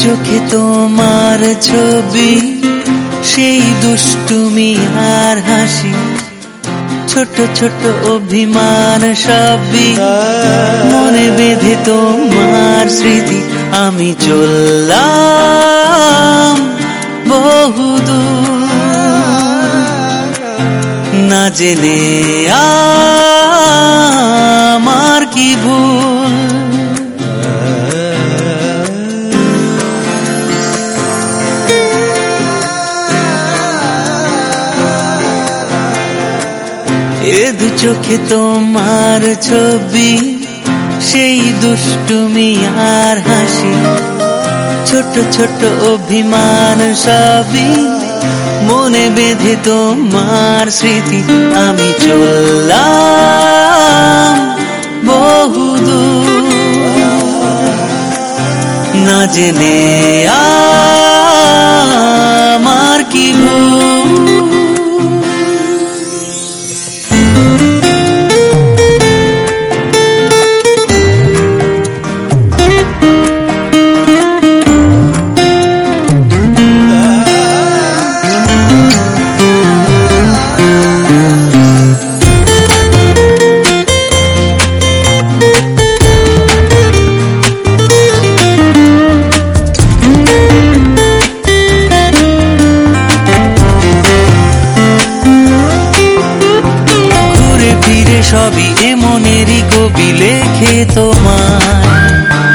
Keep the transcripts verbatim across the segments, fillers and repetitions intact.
চোখে তোমার ছবি, সেই দুষ্টুমি আর হাসি, ছোট ছোট অভিমান সবই মনে বেঁধে তোমার স্মৃতি। আমি চললাম বহুদূর, না জেনে আমার কি ভুল। এ দু চোখে তোমার ছবি, সেই দুষ্টুমি আর হাসি, ছোট ছোট অভিমান সবই মনে বেঁধে তোমার স্মৃতি। আমি চললাম বহুদূর, না জেনে আমার কি ভুল। সবই এমনেরই কবি লেখে তোমার,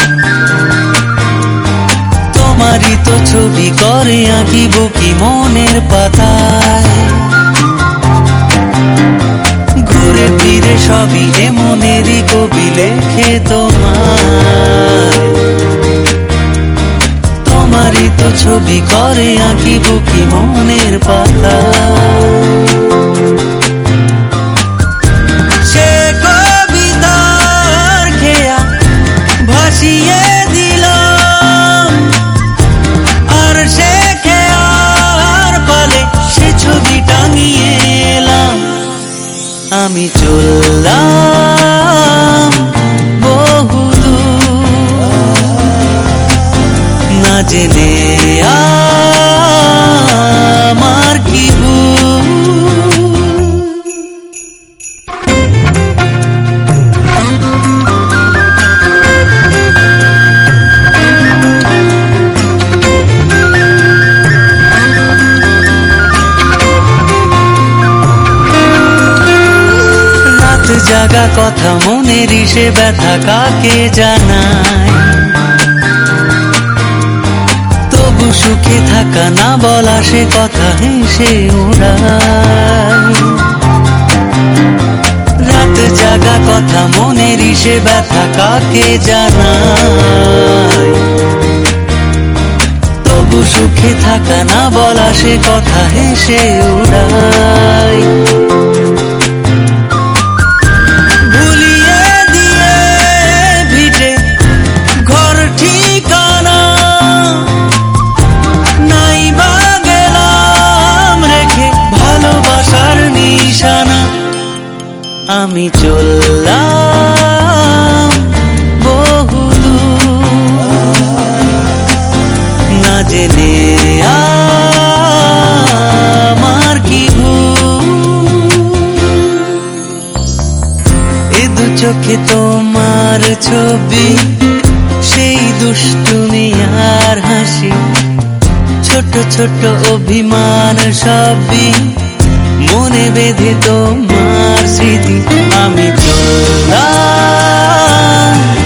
তোমারই তো ছবি করে আঁকিব কি মনের পাতায়। ঘুরে ফিরে সবই এমনেরই কবি লেখে তোমার, তোমারই তো ছবি করে আঁকিব কি মনের পাতায়। আমি চললাম বহুদূর, না জেনে আমার কি ভুল। জাগা কথা মনের সে ব্যথা কাকে জানায়, তবু সুখে থাকা না বলা সে কথা হেসে ওড়ায়। রাত জাগা কথা মনের সে ব্যথা কাকে জানায়, তবু সুখে থাকা না বলা সে কথা হেসে ওড়ায়। আমি চললাম বহুদূর, না জেনে আমার কি ভুল। এ দু চোখে তোমার ছবি, সেই দুষ্টুমি আর হাসি, ছোট ছোট অভিমান সবই মনে বেঁধে তোমার স্মৃতি। আমি চললাম